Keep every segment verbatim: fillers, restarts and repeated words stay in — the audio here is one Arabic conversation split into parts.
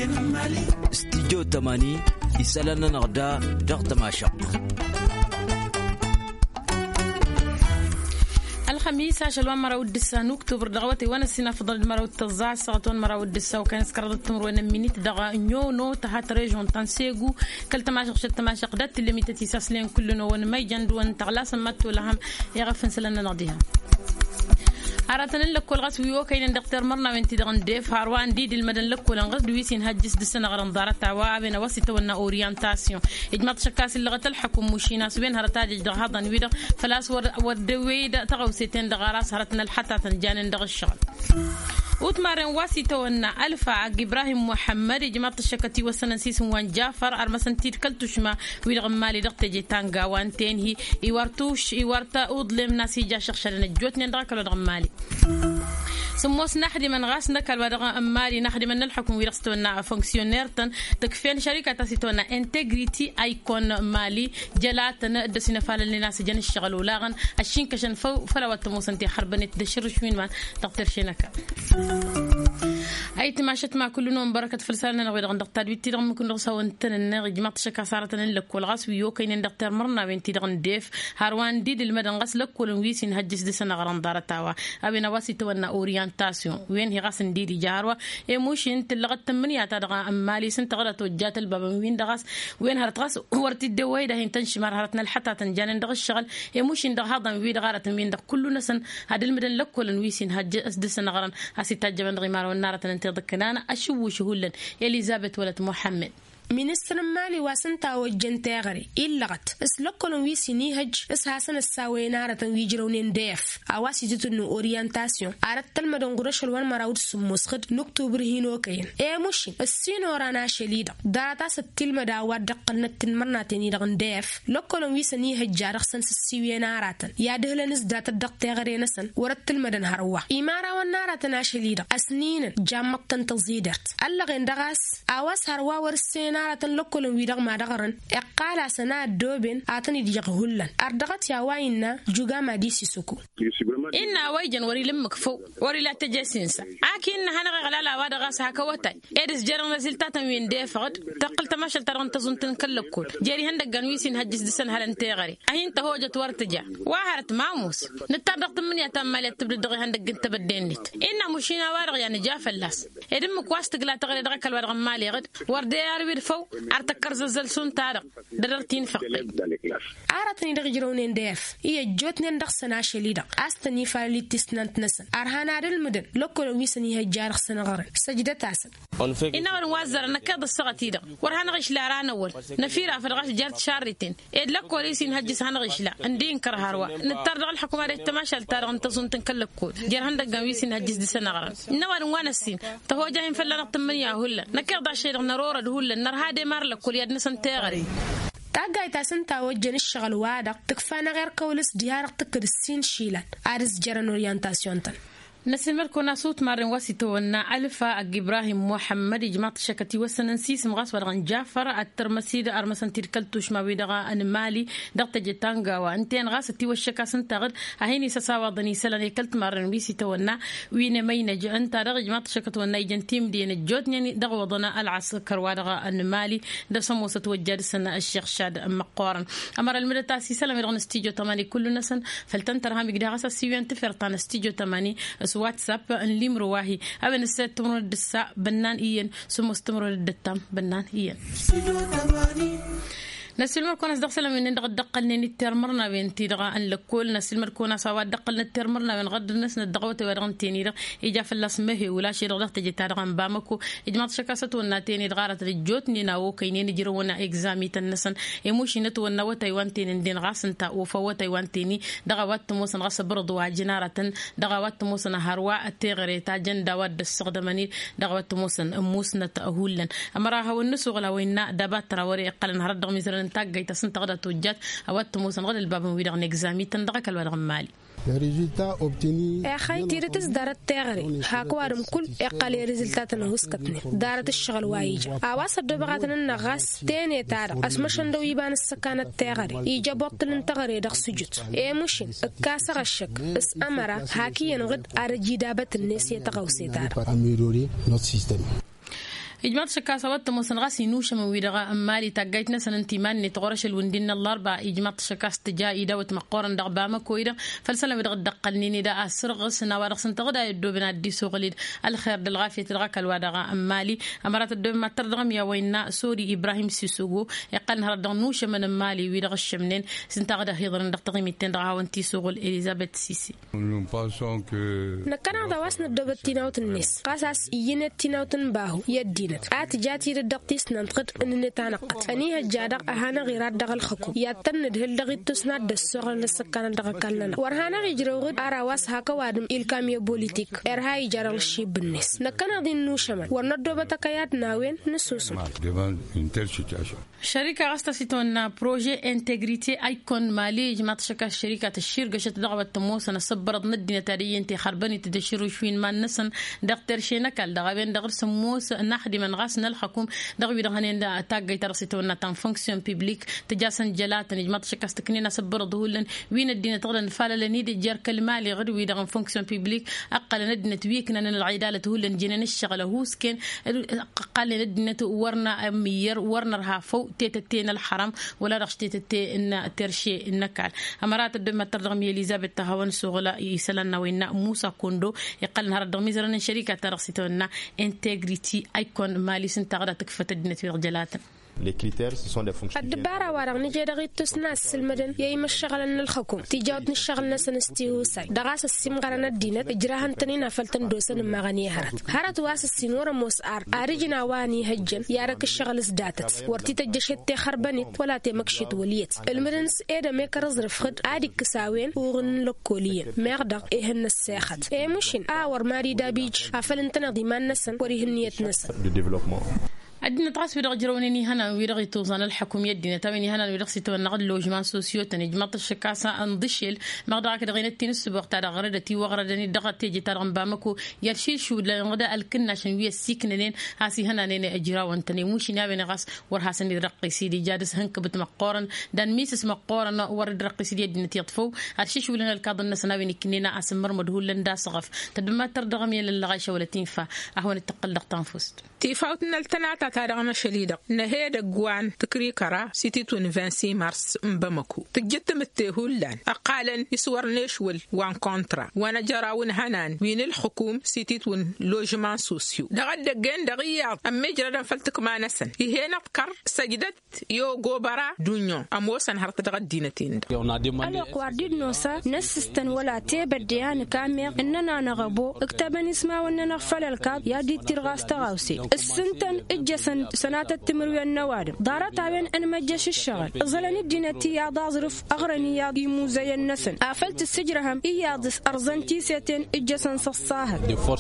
استديو تماني يسألنا نغدا دغت ماشا الخميس عشان مرة ودسا نكتوبر دغوتي وانا سينا فضل مرة والتزاع ساعتون مرة ودسا وكان سكرت التمر وانا مينيت دغا نيونو تحت ريجون تنسيغو كل تماشق شت تماشق دات اللي ميتتي ساسلين كلنا وانا ما يجند وان تغلاس ماتو لهم يغفن سلنا نغديها عرفتنا لك والغاس ويو كاين دكتور مرنا وانتي دغن ديف هاروان ديد المدن لك والغاس دويسين هجس دسنا غرن دارتا وابنا وسيتو ونا اورينتاسيون اجماط شكاس اللي غتلحكم مشينا سبين هرتاج دغ هضن ويدا فلاس ودويدا تغوسيتين دغراس هرتنا الحتى تنجان دغ الشغل وتمارن واسيتو ونا الفا ابراهيم محمد جماعه الشكتي وسنسيس وان جعفر ارمسنتي كلتشما ويدغ مالي دقتي تانغا وانتين هي يورتوش يورتا اودلم ناسي جا شخشلنا جوتني دغ دغ مالي سموس نحدي من غاس نكال ودغا مالي نحدي من الحكم ويرستونا فونكسيونير تن تكفين شركه تاسيتونا انتجريتي ايكون مالي جلاتنا دسنا فال الناس جن الشغل ولاغن الشين كشن فو فلوت موسنتي حربنت دشرش وين ما تقدر شينك ايت ماشت مع كل نوم بركه فلساننا نغير عند دكتور بيتي دغ ممكن نغسو انتن جماعه شكا صارتن لك والغاس ويو كاين دكتور مرنا بنتي دغ نديف هاروان ديد المدن غس لك ولويس نهجس دسنا غران دارتاوا ابينا واسيتو ونا اورينتاسيون وين هي غاس نديري جاروا اي موش انت لغت تمنيا تدغ مالي سنت غلط وجات الباب وين دغاس وين هرتغاس ورتي الدويده هي تنشمر هرتنا الحتى تنجان دغ الشغل اي موش دغ هضم ويد غارت من دغ كل نسن هاد المدن لك ولويس نهجس دسنا غران اسي تاجبن غمار والنار تنتظكنانا اشو شهولن اليزابيث ولد محمد ministre mali wasanta wajen tagare illaqat islokon wisini haj is hasan saweynara tan wijrownen def awasi jutun orientation arat talmadan gurashal wan marawd sumuskhid noktober hino kayen e mushi sino rana shelida data satil mada wad qannatin marnatin yidgan def lokon wisini haj jarxsan siweynaratan ya dehlenis data daq tagare nasan warat talmadan harwa imara wan naratan shelida asnin jamaqtan tazidart allagen dagas awas harwa warsena نارتن لكل ويدغ ما دغرن اقالا سنا دوبن اتني ديغ هولن اردغت يا واينا جوجا ما دي سيسوكو إنا ويجن وري لمك فو وري لا تجسنسا اكن هنا غلالا ودغس هكوتاي ادس جرن رزلتا وين ديفقد تقل تماشل ترون تزنتن كلكول جيري هندق غنويسين هجس دسن هلن تيغري اهين تهوجت ورتجا واهرت ماموس نتردق من يتمال تبدغ هندق انت بدينت إنا مشينا وارغ يعني جافلاس ادمك واستقلا تغري دغكل ورغ مالي غد وردي اربي فو ارتكر زلزل سون تارق دررتين فقي ارتني دغجرونين ديف هي جوتني ندخسنا شليدا استني فالي تسننت نسن ارهانا المدن لوكل ويسني هجار سنغر سجده تاسن ان وزر نكد الصغتيدا ورهانا غش لا رانا اول نفيره في الغش جارت شارتين اد لك وليسين هجس هنا غش لا ندين كرهروا نتردق الحكومه التماشل تارق انت سنتن كلكود جار هندق ويسين هجس دي سنغر نوار وانسين تهوجاين فلا نطمنيا هلا نكد عشير نرور هلا نر هادي مار لك كل يد نسن تغري تاغاي تاسنتا وجن الشغل وادق تكفانا غير كولس ديار تكر السين شيلان ارز جرن اورينتاسيون تن نسمر كنا صوت مارن واسيتونا الفا ابراهيم محمد جماعه شكتي وسننسيس مغاس ورغن جعفر الترمسيد ارمسنتير كلتوش ما بيدغا ان مالي دغت جتانغا وانتين غاستي وشكا سنتغد هيني سساوضني سلني كلت مارن ويسيتونا وين مين جنت دغ جماعه شكتونا يجنتيم دين جوتني دغ وضنا العسكر ودغا ان مالي د سموسه توجد سنه الشيخ شاد مقارن امر المدتاسي سلام يرغن استيجو تماني كل نسن فلتنترها مقدار غاسا سيوان تفرطان استيجو تماني واتساب اللي مرواهي أبن السيد تمر الدساء بنان إيان ثم استمر الدتام بنان إيان نسلمر كوناس دخل من ندق دقلني نترمرنا بين تيرغا ان لكل نسلمر كوناس سوا دقلنا نترمرنا بين غد الناس ندغوت ورغن تينير يجا فلاس مهي ولا شي رغت تجي تارغن بامكو اجماط شكاسات ونا تيني دغارت رجوتني ناو كاينين جيرونا اكزامي تنسن ايموشي نتو ونا تايوان تين دين غاسنتا وفو تايوان تيني دغوات موسن غاس برض واجناره دغوات موسن هروا التغري تاجن داود السقدمني دغوات موسن موسن تاهولن امراها والنسو غلا وينا دبات راوري قلن هرد ميزرن تاغاي تسن تغدا توجات اوات موسن غد الباب ويدغ اكزامي تندغ الورغ مالي يا خاي تيرتس دارت تغري هاكوارم كل اقل ريزلتات نهسكتني دارت الشغل وايج اواس دبغاتن النغاس تاني تار اسمشن دو يبان السكانه تغري يجا بطل تغري دغ سجود اي مشين كاسغ الشك بس امره هاكي ينغد ارجي دابت الناس يتغوسي دار إجماع شكاسة وتموسن غاسي نوشة من ويدغا أمالي تاقيتنا سننتيمان نتغرش الوندين الأربع إجماع شكاسة تجاي دا وتمقورن دغباما كويدا فالسلام يدغ دقلنيني دا أسرغس نوارغ سنتغدا يدو بنا دي سوغليد الخير دلغافية تلغاك الوادغا أمالي أمارات الدو ما تردغم يا وينا سوري إبراهيم سيسوغو يقال نهار دغ نوشة من أمالي ويدغ الشمنين سنتغدا هيضرن دغتغي ميتين دغا وانتي سوغل إليزابيث سيسي نكنا دواسنا الدوبة تيناوت الناس قاساس ينت تيناوت باهو يدينت آت جاتي ردقتيس ننتقد أن نتانقت أني هجادق أهانا غيرات دغل خكو ياتن ندهل دغي تسنا دسوغل لسكان دغا كالنا ورهانا غيجروغد أراواس هاكا وادم إلكامية بوليتيك إرهاي جارل الشيب الناس نكنا دين نوشمان ورنا الدوبة تكايات ناوين نسوسو شركة غستا سيتون بروجي انتجريتي ايكون مالي جماعة شكا الشركة الشركة شت دغوة تموسنا صبرت ندنا تاريخ انت خرباني تدشروا شوين ما نسن دغتر شينكال دغبين دغر سموس نحدي من غاسنا الحكوم دغوي دغنين دا تاغي ترسيتون تان فونكسيون بيبليك تجاسن جلات جماعة شكا استكنينا صبر ظهولن وين الدين تغلن فالا لنيد جار كلمالي غدوي دغن فونكسيون بيبليك اقل ندنا تويكنا العدالة هولن جنن الشغله هوسكن اقل ندنا ورنا امير ورنا رها فوق تيتتين الحرم ولا رشتيتتي ان ترشي النكال امارات الدم ترغم اليزابيث تهاون سوغلا يسلنا وين موسى كوندو يقال نهار الدم زرنا شركه ترسيتونا انتجريتي ايكون مالي سنتغدا تكفت الدنيا في رجالات. Les critères, ce sont des fonctions. الدبارة وارغ نجي دغي تسناس المدن يا إما الشغل الحكوم تيجاوت نشغل ناس نستيو ساي دغاس السيم غرنا الدينة إجراهن تنين فلتن دوسن مغني هرت هرت واس السنورة موس آر أرجنا واني هجن يارك الشغل زداتت ورتي تجشت تخربنت ولا تمكشت وليت المدنس إيدا ميكرز رفخد عادي كساوين وغن لكولين مغدق إهن الساخت إيه مشين آور ماري دابيج عفلن تنغضي ما نسن وريهن نيت نسن عندنا تراس في رجروني هنا ويرغي توزان الحكومة يدنا تبني هنا ويرغي ستو النقد لوجمان سوسيو تنجمط الشكاسة انضشل مقدرك دغينا تنس بوقت على غردتي وغردني دغت تيجي ترغم بامكو يرشيل شو لغدا الكنا عشان ويا السكنين هاسي هنا نيني اجرا وانتني موشي نابي نغاس ورهاسن يرقي سيدي جادس هنك بتمقورن دان ميسس مقورن ورد رقي سيدي يدنا تيطفو هرشي شو لنا الكاض الناس نابي كنينا اسمر مدهول لندا صغف تدما تردغم يل اللغاشه ولا تنفع اهون التقلق تنفست تيفاوتنا التناتا تارغنا شليدا نهيدا غوان تكري كرا سيتي خمسين مارس مبمكو تجت متهولان اقالا يسور نيشول وان كونترا وانا جراون هنان وين الحكوم سيتي تون لوجمان سوسيو دغد دغين دغيا ام مجرا فلتك ما نسن هنا فكر سجدت يو غوبرا دونيو اموسن هرت دغد دينتين انا قواردين نوسا نسستن ولا تبديان كامير اننا نغبو اكتبني اسمها واننا نغفل الكاب يا دي ترغاس تغاوسي السنتن اجسن سنات التمروي النوادم دارت عين أنا ما جاش الشغل ظلني دينتي يا ضازرف أغرني يا قيمو زي النسن قفلت السجرهم إيادس أرزنتي سيتين إجسن صصاهر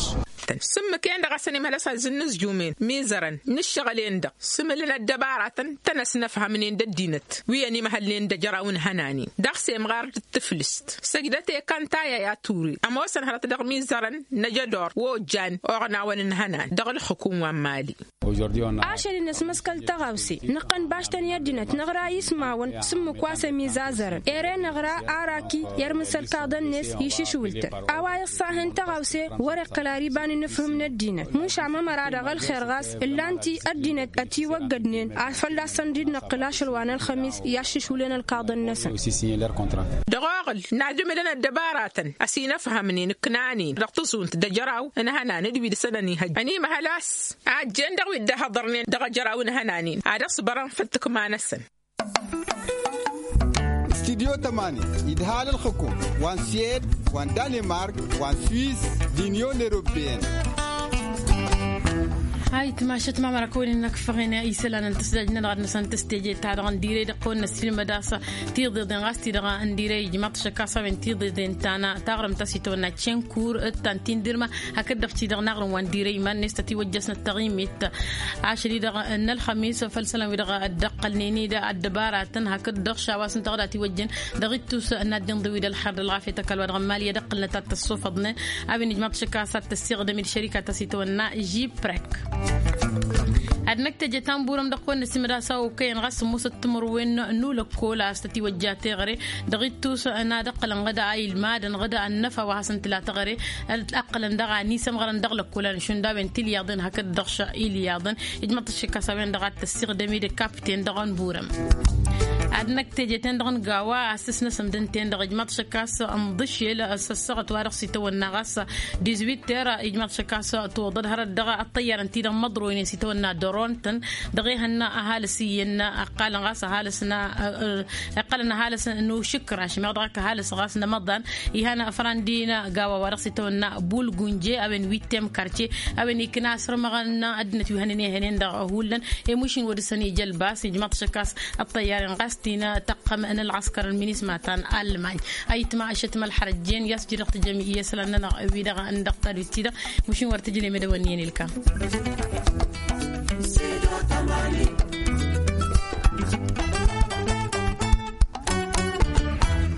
سم كان دغسني ملسا زنز جومين ميزرن نشغلين دا سم لنا الدبارة تنس نفهم منين دا دينت وياني محلين دا جراون هناني دغسي مغار التفلست سجدتي كان تايا يا توري أما وصن هرات دغ ميزرن نجدور وجان أغنا ونن هنان دغ الحكومة مالي عاشر الناس مسكال تغاوسي نقن باشتن يدينت نغرا يسمعون سم كواسة ميزازرن إيرين نغرا آراكي يرمسل كاضن ناس يشيشولتر أواي الصاهن تغاوسي ورق لاريبان نفهم الدين مش عم مراد غل خيرغاس إلا أنتي الدين أتي وجدنين عفلا سنديد نقلاش الوان الخميس يعشش ولنا الكاض النسن دغاغل نعجم لنا الدبارات أسي نفهمني نكناني رقتصون تدجراو أنا هنا ندوي لسنني هج أني مهلاس عجن دغوي دهضرني دغجراو هنانين عاد صبرا فتك ما نسن استديو تماني إدهال الحكوم وان سيد وان دنمارك وان سويس دينيون أوروبيين هاي تماشت ما مركون إنك فغنا يسلنا نتسجل نرد نسان تستجي تعرض نديري دقون نسفيل مدرسة تيضي دين غاستي دغا نديري جماعة شكاسة من تيضي دين تانا تغرم تسيتونا تشين كور التانتين ديرما هكذا فتي دغ نغرم ونديري ما نستتي وجسنا التغيميت عشري دغا ان الخميس فالسلام دغا الدقل نيني دا الدبارة تن هكذا دغ شاواس تغدا توجن دغيتوس نادين ضويد الحر العافية تكال ودغمالية دقل نتات الصوف ضنا أبي جماعة شكاسة تستخدم الشركة تسيتونا جي بريك أدنك تجتان بورم دقون نسمدا ساو كين غس موسى تمر وين نولا كولا استي وجاتي غري دغيتوس أنا دقلن غدا أي المادن غدا النفا وحسن تلا تغري الأقلن دغا نيسم غرن دغلك كولا نشون دا بين تلي ياضن هكذا دغشة إلي ياضن إجمعت الشكا سوين دغات السيغدمي دي كابتن دغن بورم أدنك تجتان دغن قاوا أسسنا سمدنتين دغ إجمعت شكاس أمضشي لأسسغت وارغ سيتو النغاس ديزويت تيرا إجمعت شكاس توضد هر الدغا الطيار انتي دغ مضروين سيتو النا دورونتن دغيهنا أهالسينا أقال غاس أهالسنا أقالنا هالس إنه شكر عشان ما ضاك هالس غاسنا مضان يهانا أفراندينا قاوا وارغ سيتو النا بول جونجي أبن ويتم كارتي أبن إكناس رمغنا أدنت يهنني هنين دغ هولن يمشين ودسني جلباس إجمعت شكاس الطيار غاستينا تقم أن العسكر المينيس ماتان ألمان أي تماشت مال حرجين يسجل وقت جميع يسلنا بيدا عن دقة التيدا مشين ورتجلي مدونيين الكام Thank you.